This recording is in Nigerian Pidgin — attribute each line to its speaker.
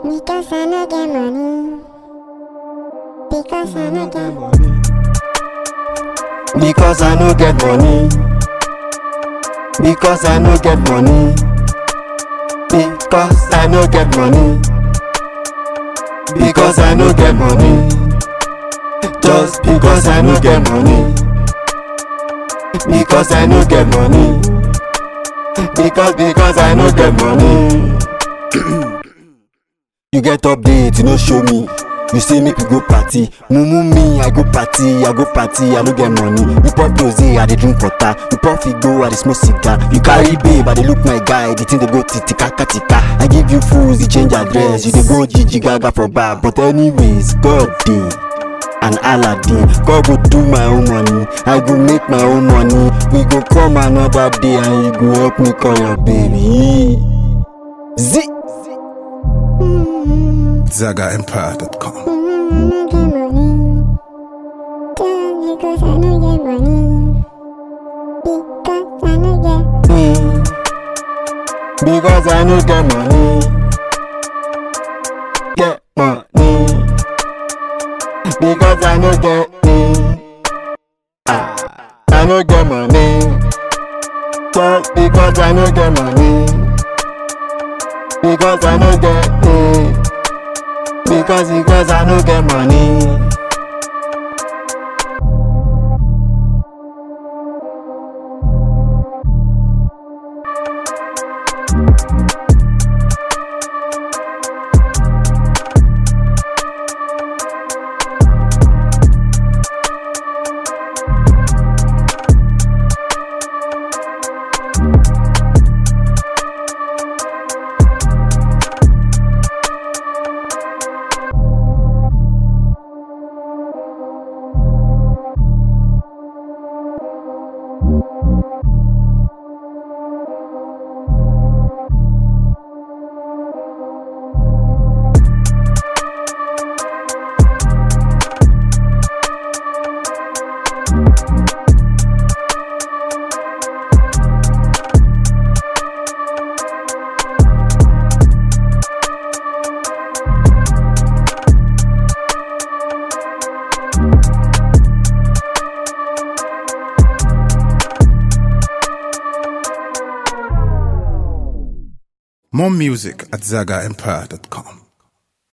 Speaker 1: Because I no get money. Because I no get money.
Speaker 2: Because I no get money. Because I no get money. Because I no get money. Because I no get money. Just because I no get money. Because I no get money. Because I no get money. You get update, you no show me. You say make we go party. Mumu me, I go party, I no get money. You pop rosé, I dey drink water. You pop figo, I dey smoke cigar. You carry babe, I dey look my guy. The thing dey go tika tika. I give you fools, you change address. You dey go Gigi Gaga for bar. But anyways, God dey and Aladdin. God go do my own money, I go make my own money. We go come another day and you go help me call your baby. Z.
Speaker 3: ZagaEmpire.com.
Speaker 1: Because I no get money. Because I no get money.
Speaker 2: Because I no get money. Get money. Because I no get money. I no get money. Just because I no get money. Because I no get money. Because I no get money.
Speaker 3: More music at ZagaEmpire.com.